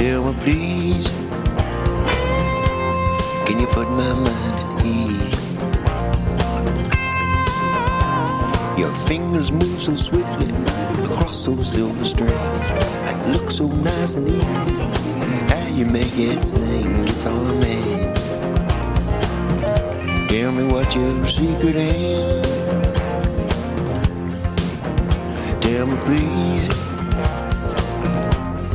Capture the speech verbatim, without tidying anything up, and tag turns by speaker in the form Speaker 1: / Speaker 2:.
Speaker 1: Tell me please, can you put my mind at ease? Your fingers move so swiftly across those silver strings that look so nice and easy. How you make it sing, guitar man. Tell me what your secret is. Tell me please.